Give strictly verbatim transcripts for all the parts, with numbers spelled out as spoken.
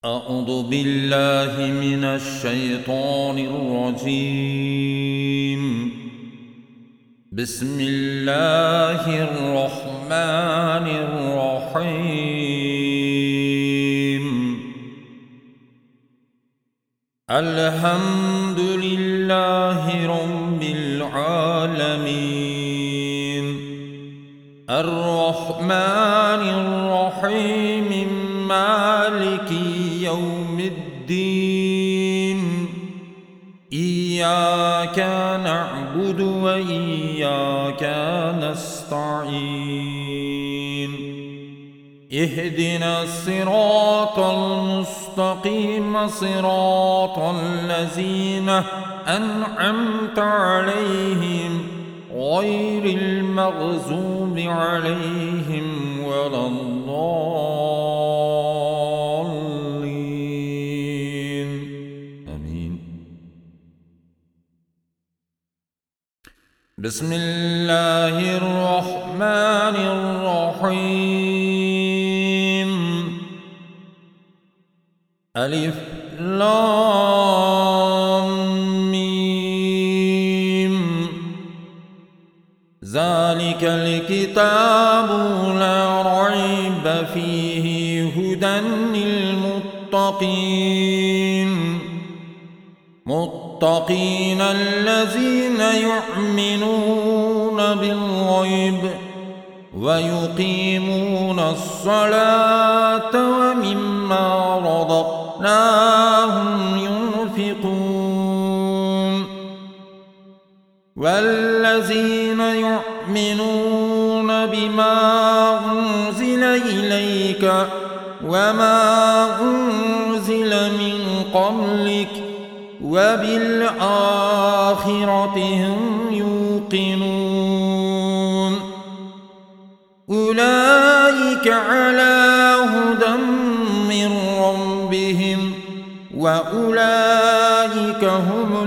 أعوذ بالله من الشيطان الرجيم. بسم الله الرحمن الرحيم. الحمد لله رب العالمين الرحمن الرحيم مالك يوم الدين. إياك نعبد وإياك نستعين. اهدنا الصراط المستقيم صراط الذين أنعمت عليهم غير المغضوب عليهم ولا الضالين. آمين. بسم الله الرحمن الرحيم. ألف لام ميم. ذلك الكتاب لا ريب فيه هدى للمتقين. متقين الذين يؤمنون بالغيب ويقيمون الصلاة ومما رزقناهم ينفقون. والذين يؤمنون بما أنزل إليك وما أنزل من قبلك وبالآخرة هم يوقنون. أولئك على هدى من ربهم وأولئك هم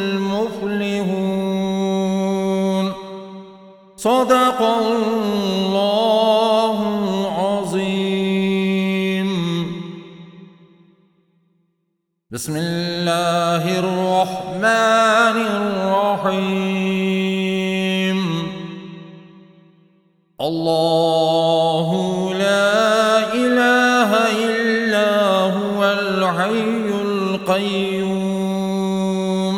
المفلحون. صدق الله العظيم. بسم الله الرحمن الرحيم. الله لا إله إلا هو الحي القيوم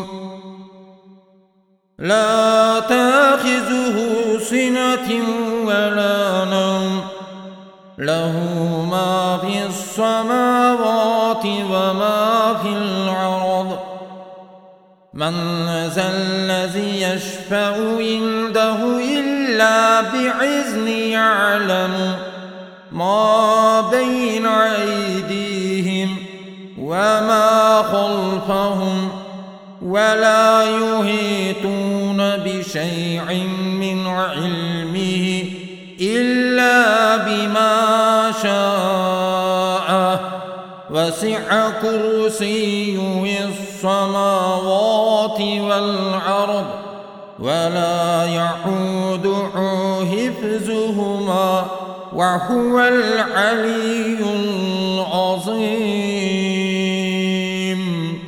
لا تأخذه سنة ولا نوم له ما في السماوات وما في الأرض. من ذا الذي يشفع عنده إلا بإذنه. يعلم ما بين أيديهم وما خلفهم ولا يحيطون بشيء من علمه إلا بما شاء. وسع كرسيه السماوات والأرض ولا يعوده حفظهما وهو العلي العظيم.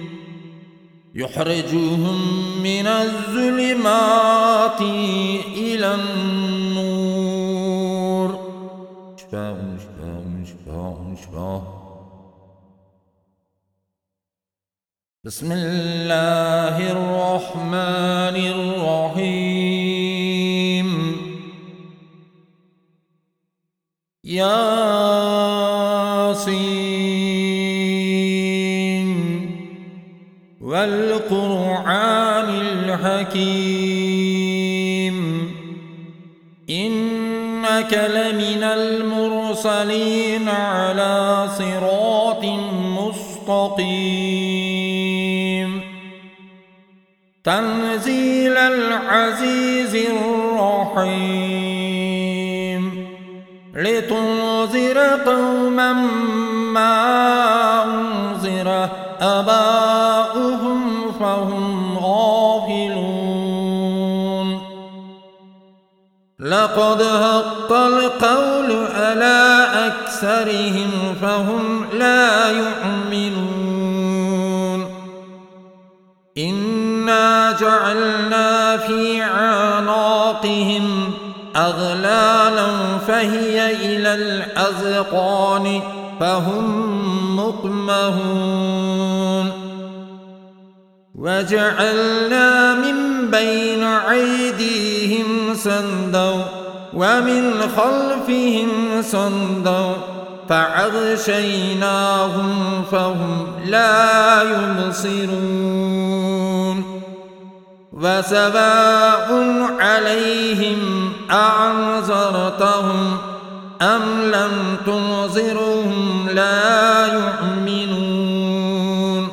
يخرجهم من الظلمات إلى النور. شفاء شفاء شفاء شفاء. بسم الله الرحمن الرحيم. ياسين والقرآن الحكيم. إنك لمن المرسلين على صراط مستقيم. تنزيل العزيز الرحيم. لتنذر قوما ما أنذر آباؤهم فهم غافلون. لقد حق القول على أكثرهم أكثرهم فهم لا يؤمنون إنا جعلنا في أعناقهم أغلالا فهي إلى الأذقان فهم مقمحون وجعلنا من بين أيديهم سدا ومن خلفهم سدا فأغشيناهم فهم لا يبصرون وسواء عليهم أأنذرتهم أم لم تنذرهم لا يؤمنون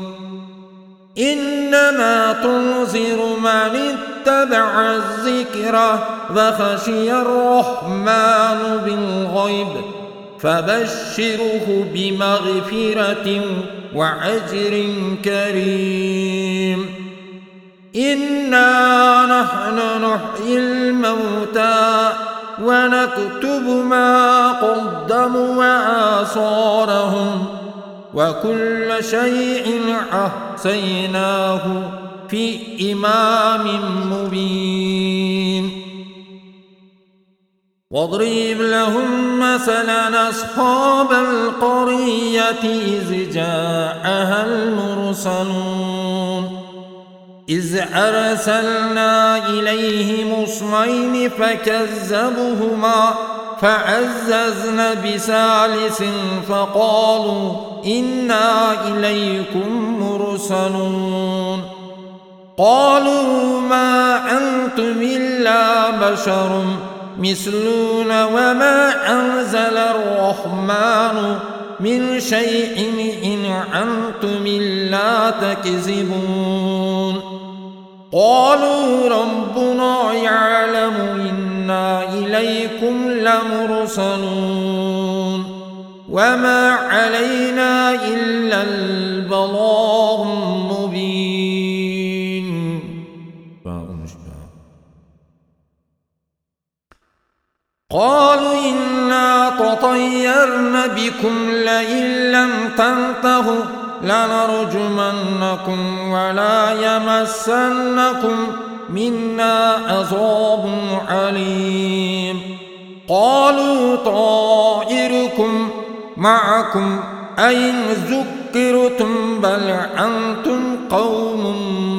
إنما تنذر من اتبع الذكر وخشي الرحمن بالغيب فبشره بمغفرة وأجر كريم إنا نحن نحيي الموتى ونكتب ما قدموا وآثارهم وكل شيء أحصيناه في إمام مبين واضرب لهم مثلا أصحاب القرية إذ جاءها المرسلون إذ أرسلنا إليهم اثنين فكذبوهما فعززنا بثالث فقالوا إنا إليكم مرسلون قالوا ما أنتم إلا بشر مثلنا وما أنزل الرحمن من شيء إن أنتم إلا تكذبون قالوا ربنا يعلم إنا إليكم لمرسلون وما علينا إلا البلاغ المبين قالوا إنا تطيرنا بكم لئن لم تنتهوا لنرجمنكم ولا يمسنكم منا عذاب عليم قالوا طائركم معكم أئن ذكرتم بل أنتم قوم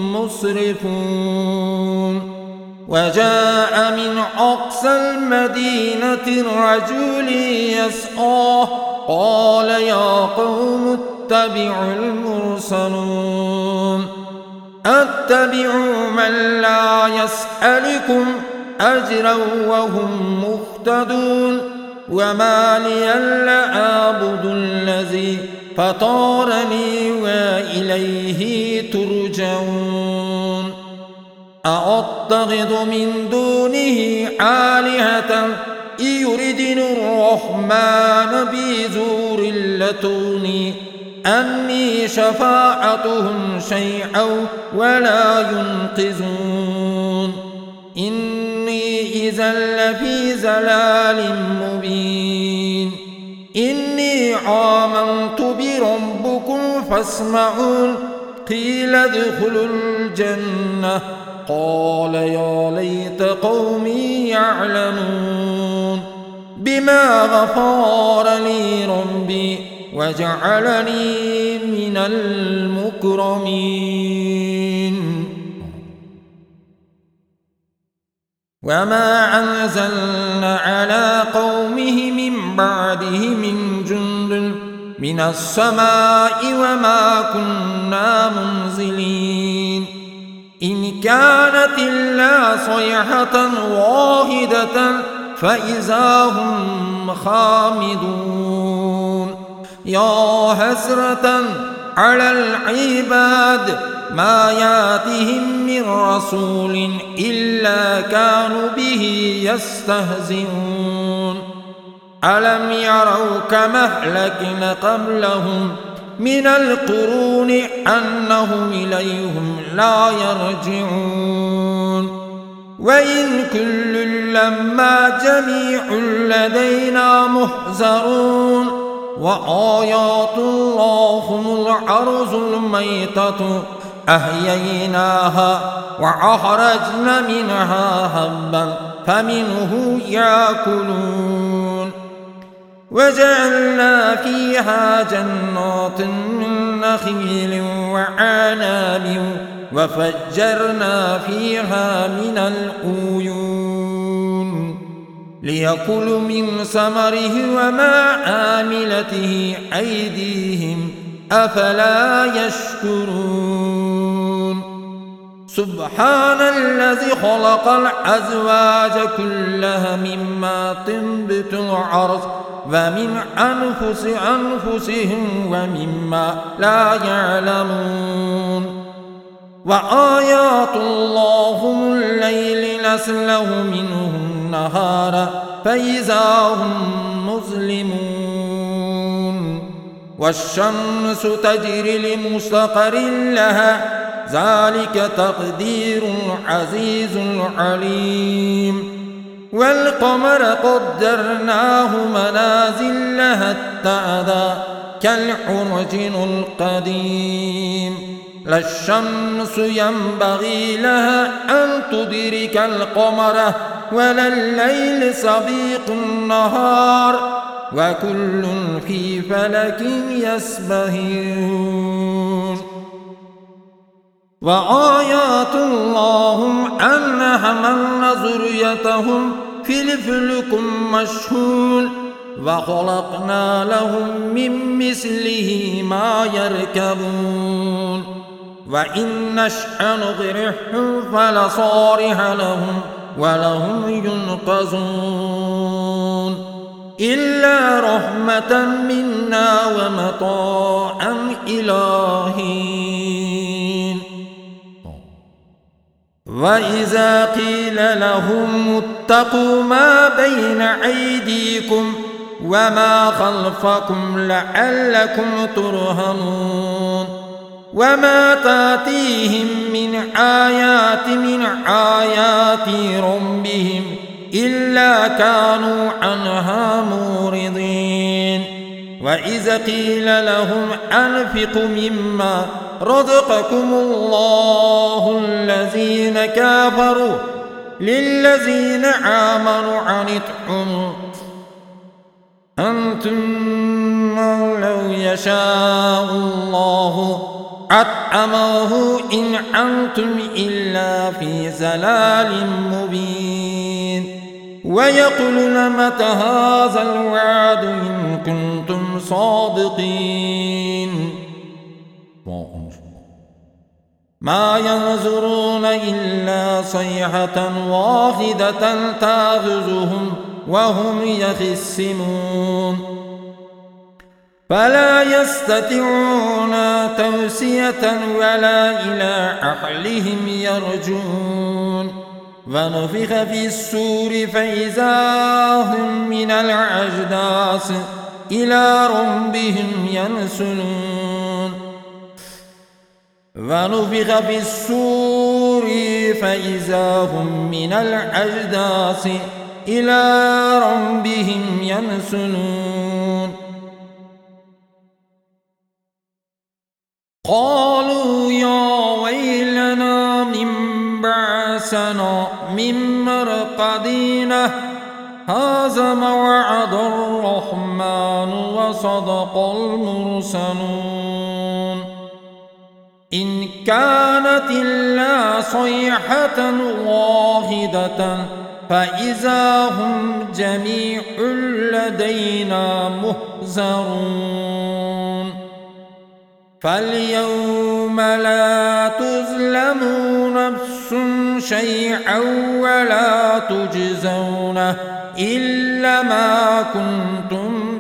مسرفون وجاء من أقصى المدينة رجل يسعى قال يا قوم اتبعوا المرسلون اتبعوا من لا يسألكم أجرا وهم مهتدون وما لي ألا أعبد الذي فطرني وإليه ترجعون أأتخذ من دونه آلهة إن يردني الرحمن بضر لتغني عني شفاعتهم شيئا ولا ينقذون إني إذا لفي ضلال مبين إني آمنت بربكم فاسمعون قيل ادخلوا الجنة قال يا ليت قومي يعلمون بما غفر لي ربي وجعلني من المكرمين وما أنزلنا على قومه من بعده من جند من السماء وما كنا منزلين إن كانت إلا صيحة واحدة فإذا هم خامدون يا حسرة على العباد ما ياتهم من رسول إلا كانوا به يستهزئون ألم يروا كما أهلكنا قبلهم من القرون أنهم إليهم لا يرجعون وإن كل لما جميع لدينا محضرون وآيات الله الأرض الميتة أحييناها وأخرجنا منها حبا فمنه يأكلون وجعلنا فيها جنات من نخيل وعناب وفجرنا فيها من العيون ليأكلوا من ثمره وما عاملته أيديهم أفلا يشكرون سبحان الذي خلق الأزواج كلها مما تنبت الأرض ومن أنفس أنفسهم ومما لا يعلمون وآيات الله الليل نسلخ منه النهار فإذا هم مظلمون والشمس تجري لمستقر لها ذلك تقدير العزيز العليم والقمر قدرناه منازل حتى عاد كالعرجون القديم لا الشمس ينبغي لها أن تدرك القمر ولا الليل سبيق النهار وكل في فلك يسبحون وآيات الله أن حملنا ذريتهم في الفلك المشحون وخلقنا لهم من مثله ما يركبون وإن نشأ نغرقهم فلا صارخ لهم ولهم ينقذون إلا رحمة منا ومتاعا إلى حين وإذا قيل لهم اتقوا ما بين أيديكم وما خلفكم لعلكم ترحمون وما تأتيهم من آيات من آيات ربهم إلا كانوا عنها معرضين وإذا قيل لهم أنفقوا مما رزقكم الله الذين كفروا للذين آمنوا عنتم أنتم لو يشاء الله أطعمه إن أنتم إلا في ضلال مبين ويقولون متى هذا الوعد إن كنتم صادقين ما ينظرون إلا صيحة واحدة تأخذهم وهم يخصمون فلا يستطيعون توصية ولا إلى أهلهم يرجعون ونفخ في الصور فإذا هم من الأجداث إلى ربهم ينسلون ونفخ في الصور فإذا هم من الأجداث إلى ربهم ينسلون قالوا يا ويلنا من بعثنا من مرقدنا هذا ما وعد الرحمن وصدق المرسلون إن كانت إلا صيحة واحدة فإذا هم جميع لدينا محضرون فاليوم لا تظلم نفس شيئا ولا تجزون إلا ما كنتم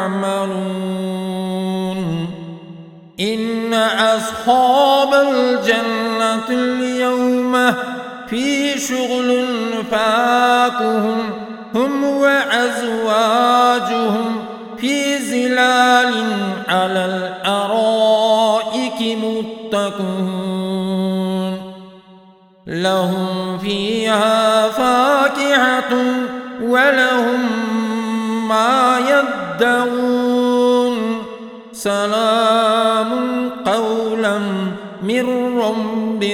تعملون إن أصحاب الجنة اليوم في شغل فاكهون هم وأزواجهم في ظلال على الأرائك متكئون لهم فيها فاكهة ولهم ما يدعون سلام قولا من رب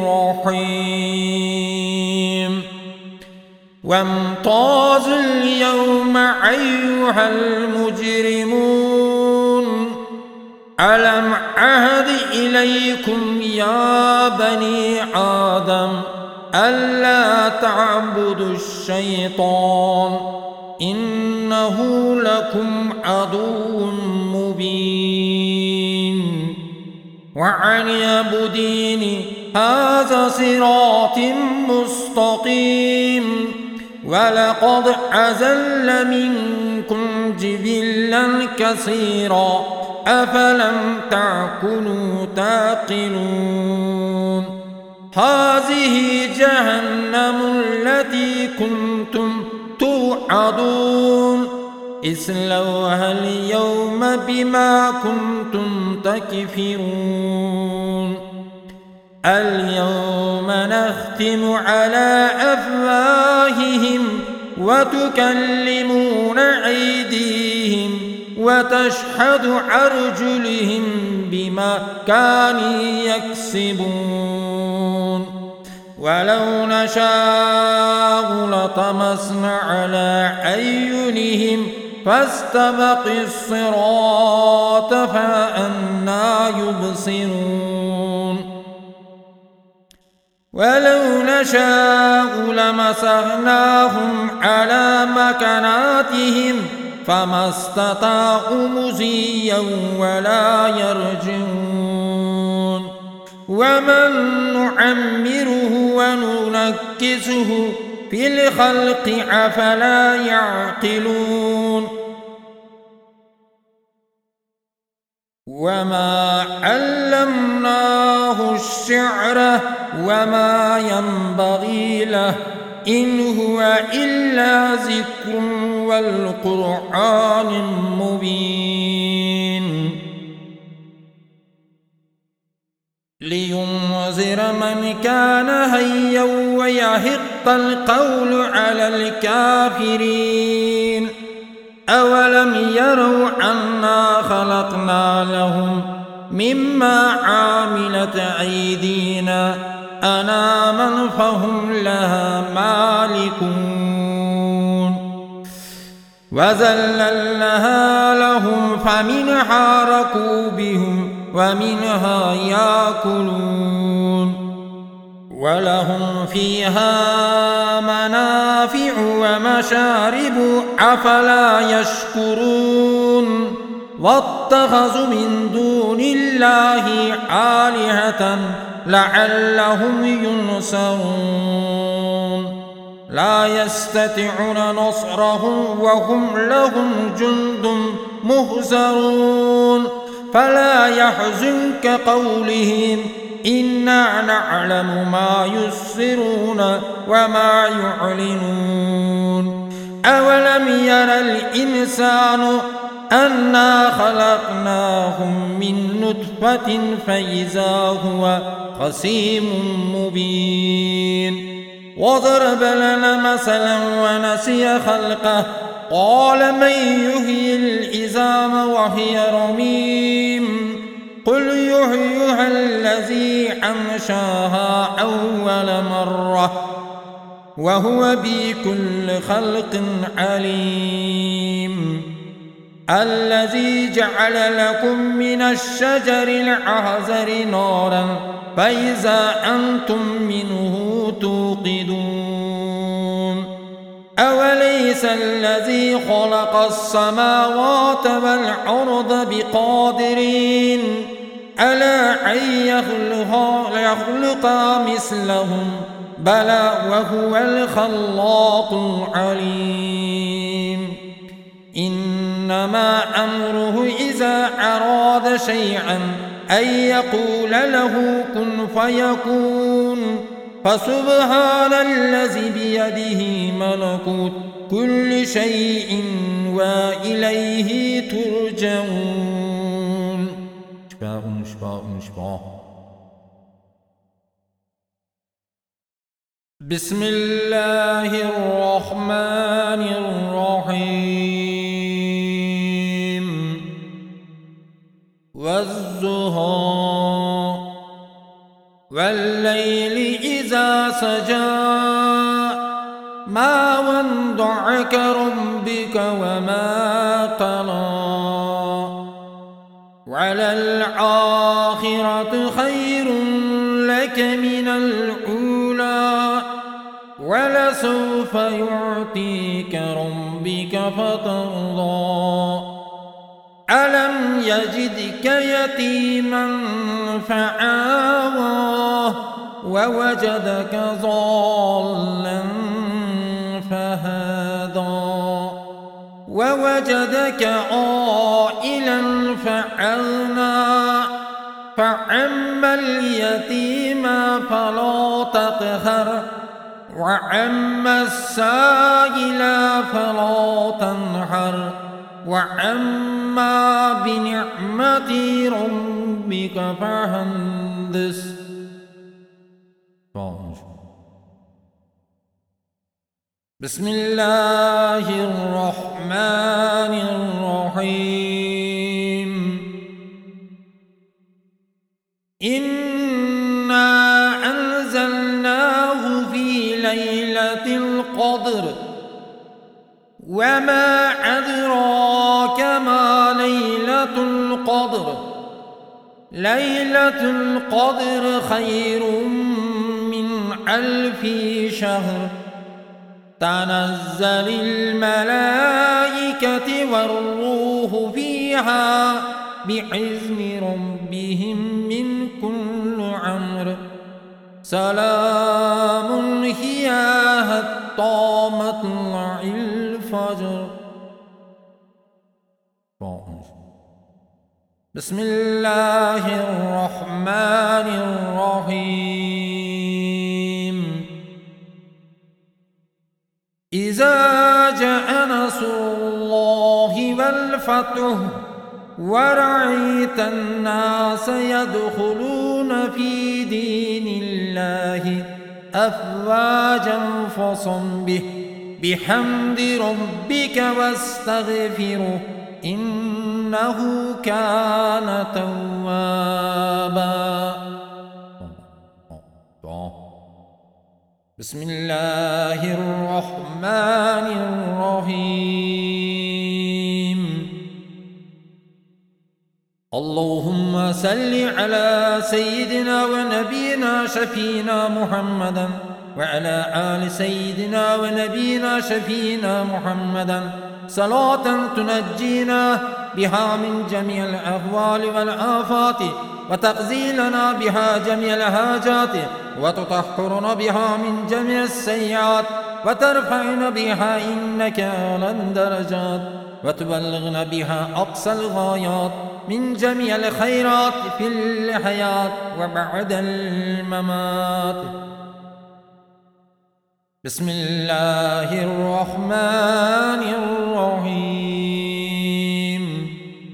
رحيم وامتازوا اليوم أيها المجرمون ألم عهد إليكم يا بني آدم ألا تعبدوا الشيطان إنه لكم عدو مبين وأن اعبدوني هذا صراط مستقيم ولقد أضل منكم جبلا كثيرا أفلم تعقلوا تعقلون هذه جهنم التي كنتم توعدون اصلوها اليوم بما كنتم تكفرون اليوم نختم على أفواههم وتكلمون أيديهم وتشهد أرجلهم بما كانوا يكسبون ولو نشاء لطمسنا على أعينهم فاستبقوا الصراط فأنى يبصرون ولو نشاء لمسخناهم على مكاناتهم فما استطاعوا مضيا ولا يرجعون ومن نعمره وننكسه في الخلق أفلا يعقلون وما علمناه الشعر وما ينبغي له إن هو إلا ذكر والقرآن مبين لينذر من كان حيا ويحق القول على الكافرين أولم يروا أنا خلقنا لهم مما عاملت أيدينا أنعاما فهم لها مالكون وذللناها لهم فمنها ركوبهم ومنها يأكلون ولهم فيها منافع ومشارب أفلا يشكرون واتخذوا من دون الله آلهة لعلهم ينصرون لا يستطيعون نصرهم وهم لهم جند مهزرون فلا يحزنك قولهم إنا نعلم ما يسرون وما يعلنون أولم ير الإنسان أنا خلقناهم من نطفة فإذا هو خصيم مبين وضرب لنا مثلا ونسي خلقه قال من يحيي العظام وهي رميم قل يحييها الذي أنشاها أول مرة وهو بكل خلق عليم الذي جعل لكم من الشجر الأخضر نارا فإذا أنتم منه توقدون أوليس الذي خلق السماوات والأرض بقادرين ألا أن يخلق مثلهم بلى وهو الخلاق العليم إنما أمره إذا أراد شيئا أن يقول له كن فيكون فسبحان الذي بيده ملكوت كل شيء وإليه ترجعون. شباب شباب شباب. بسم الله الرحمن الرحيم. والليل إذا سجى ما ودعك ربك وما قلى وللآخرة خير لك من الأولى ولسوف يعطيك ربك فترضى ألم يجدك يتيما فآوى ووجدك ضالا فهدى ووجدك عائلا فأغنى فأما اليتيم فلا تقهر وأما السائل فلا تنهر وأما بنعمة ربك فحدث. بسم الله الرحمن الرحيم إنا أنزلناه في ليلة القدر وما أدراك ما ليلة القدر ليلة القدر خير من ألف شهر تنزل الملائكة والروح فيها بإذن ربهم من كل أمر سلام هي حتى مطلع الفجر. بسم الله الرحمن الرحيم إذا جاء نصر الله والفتح ورأيت الناس يدخلون في دين الله أفواجا فصبح بحمد ربك واستغفره إنه كان توابا. بسم الله الرحمن الرحيم اللهم صل على سيدنا ونبينا شفينا محمدا وعلى آل سيدنا ونبينا شفينا محمدا صلاة تنجينا بها من جميع الأهوال والآفات وتقضي لنا بها جميع الحاجات وتطهرنا بها من جميع السيئات وترفعنا بها إنك أعلى الدرجات وتبلغنا بها أقصى الغايات من جميع الخيرات في الحياة وبعد الممات. بسم الله الرحمن الرحيم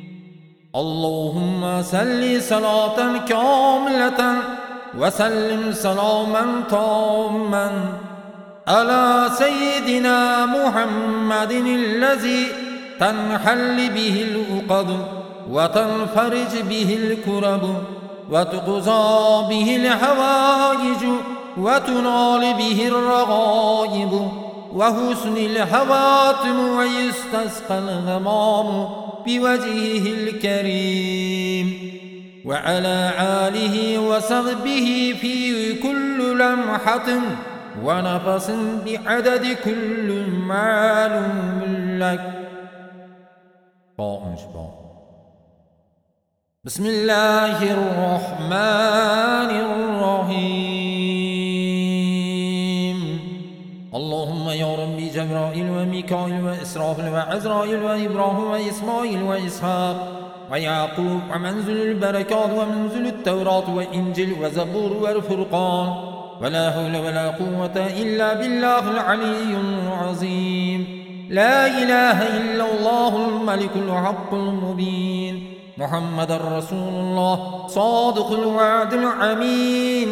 اللهم صل صلاة كاملة وسلم سلاما تاما على سيدنا محمد الذي تنحل به العقد وتنفرج به الكرب وتقضى به الحوائج وتنال به الرغائب وحسن الخواتم ويستسقى الغمام بوجهه الكريم وعلى آله وصحبه في كل لمحة ونفس بعدد كل معلوم لك. بسم الله الرحمن الرحيم اللهم يا ربي جبرائيل وميكائيل وإسرافيل وعزرائيل وإبراهيم وإسماعيل وإسحاق ويعقوب ومنزل البركات ومنزل التوراة وإنجيل وزبور والفرقان ولا حول ولا قوة إلا بالله العلي العظيم. لا إله إلا الله الملك الحق المبين محمد رسول الله صادق الوعد الأمين.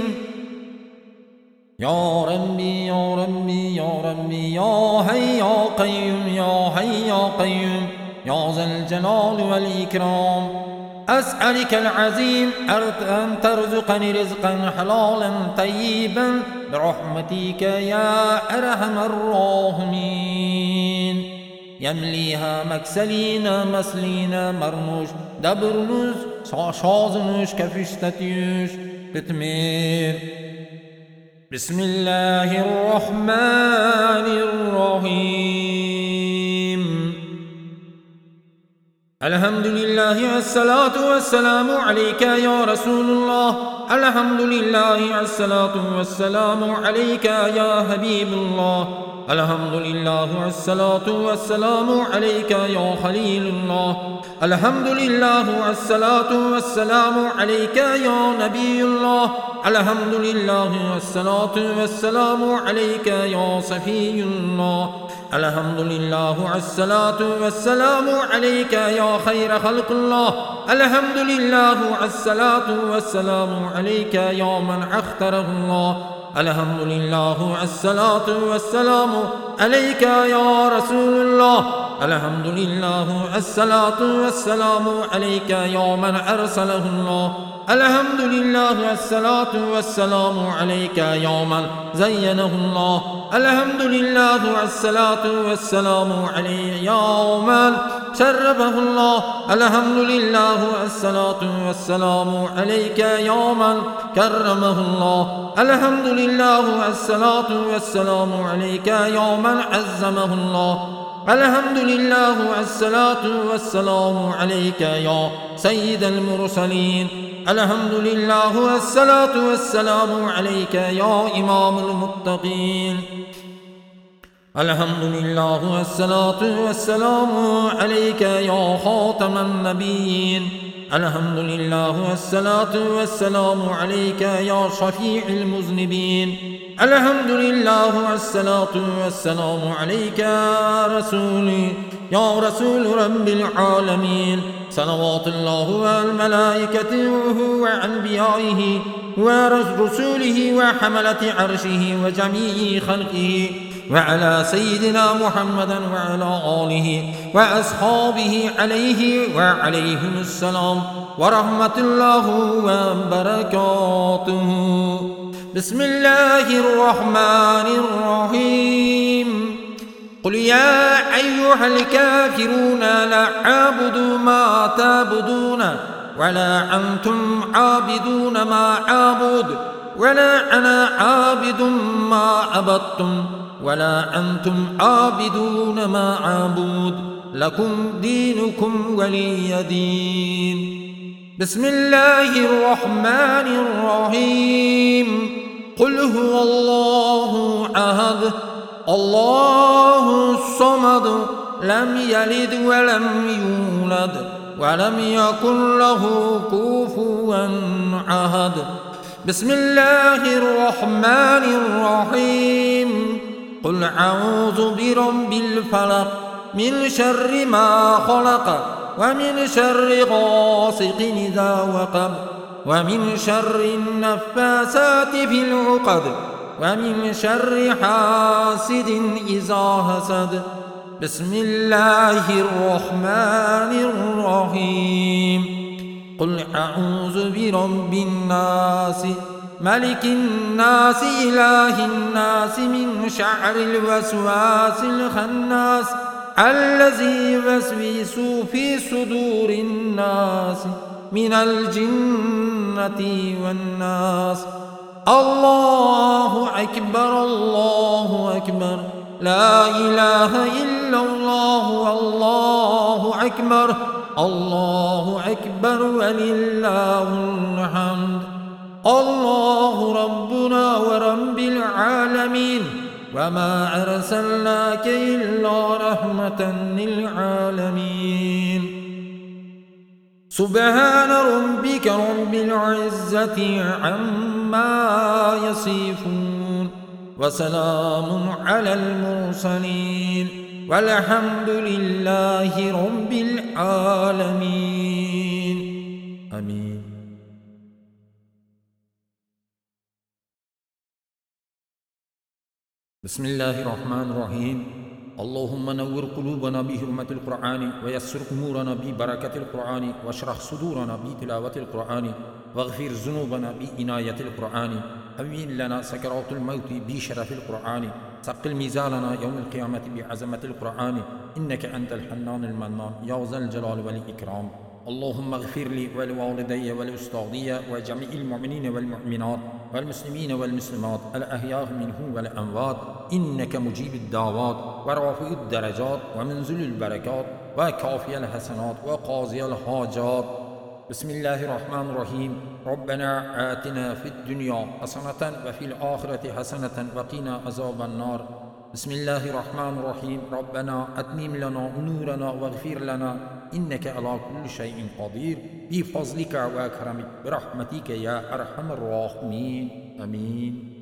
يا ربي يا ربي يا ربي يا حي يا قيوم يا حي يا قيوم يا ذا الجلال والإكرام أسألك العظيم أن ترزقني رزقا حلالا طيبا برحمتك يا أرحم الراحمين. Yemliha makselina maslina marmuş dabrunuz şazınış kafiştatiyüş bitmir. Bismillahirrahmanirrahim. Elhamdülillahi vessalatu vesselamu aleyke ya Resulullah. Elhamdülillahi vessalatu vesselamu aleyke ya Habibullah. Elhamdülillahi vessalatu vesselamu aleyke ya Halilullah. Elhamdülillahi vessalatu vesselamu aleyke ya Nebiyullah. Elhamdülillahi vessalatu vesselamu aleyke ya Safiyullah. Elhamdülillahi vessalatu vesselamu aleyke ya hayra halqullah. Elhamdülillahi vessalatu vesselamu aleyke ya men ahtarahullah. Elhamdülillahi vessalatu vesselamu aleyke ya Resulullah. Elhamdülillahi vessalatu vesselamu aleyke ya men erselahullah. Elhamdülillahi vessalatu vesselamu aleyke ya men zeyyenehullah. Elhamdülillahi vessalatu vesselamu aleyke ya men şerrefehullah. Elhamdülillahi vessalatu vesselamu aleyke ya men kerremehullah. Elhamdülillahi vessalatu vesselamu aleyke ya men azzamehullah. Elhamdülillahi vessalatu vesselamu aleyke ya seyyidel mursalin. Elhamdülillahi vessalatu vesselamu aleyke ya imamul muttaqin. Elhamdülillahi vessalatu vesselamu aleyke ya hatemen nebiyyin. Elhamdülillahi vessalatu vesselamu aleyke ya şafi'il muznibin. Elhamdülillahi vessalatu vesselamu aleyke ya Resulü ya Resulü Rabbil alemin. Salavatullahu vel melaiketuhu ve enbiyaihi ve rusulihi ve hamalati arşihi ve cemii halkihi ve ala seyyidina Muhammeden ve ala alihi ve ashabihi aleyhi ve aleyhimusselam ve rahmetullahu ve berekatuhu. Bismillahirrahmanirrahim. قل يا أيها الكافرون لا أعبد ما تعبدون ولا أنتم عابدون ما أعبد ولا أنا عابد ما عبدتم ولا أنتم عابدون ما أعبد لكم دينكم ولي دين. بسم الله الرحمن الرحيم. قل هو الله أحد الله الصمد لم يلد ولم يولد ولم يكن له كفوا أحد. بسم الله الرحمن الرحيم. قل أعوذ برب الفلق من شر ما خلق ومن شر غاسق إذا وقب ومن شر النفاسات في العقد ومن شر حاسد إذا حسد. بسم الله الرحمن الرحيم. قل أعوذ برب الناس ملك الناس إله الناس من شر الوسواس الخناس الذي يوسوس في صدور الناس من الجنة والناس. الله أكبر الله أكبر لا إله إلا الله والله أكبر الله أكبر ولله الحمد. الله ربنا ورب العالمين وما أرسلناك إلا رحمة للعالمين. سبحان ربك رب العزة عما يصفون وسلام على المرسلين والحمد لله رب العالمين. آمين. بسم الله الرحمن الرحيم. اللهم نور قلوبنا بحرمة القرآن ويسر أمورنا ببركة القرآن واشرح صدورنا بتلاوة القرآن واغفر ذنوبنا بعناية القرآن هون لنا سكرات الموت بشرف القرآن ثقل ميزاننا يوم القيامة بعظمة القرآن إنك أنت الحنان المنان يا ذا الجلال والإكرام. اللهم اغفر لي ولوالدي ولأستاذي وجميع المؤمنين والمؤمنات والمسلمين والمسلمات الأحياء منهم والأموات إنك مجيب الدعوات ورافع الدرجات ومنزل البركات وكافي الحسنات وقاضي الحاجات. بسم الله الرحمن الرحيم. ربنا آتنا في الدنيا حسنة وفي الآخرة حسنة وقنا عذاب النار. بسم الله الرحمن الرحيم. ربنا أتمم لنا نورنا واغفر لنا إنك على كل شيء قدير بفضلك وكرمك برحمتك يا أرحم الراحمين. آمين.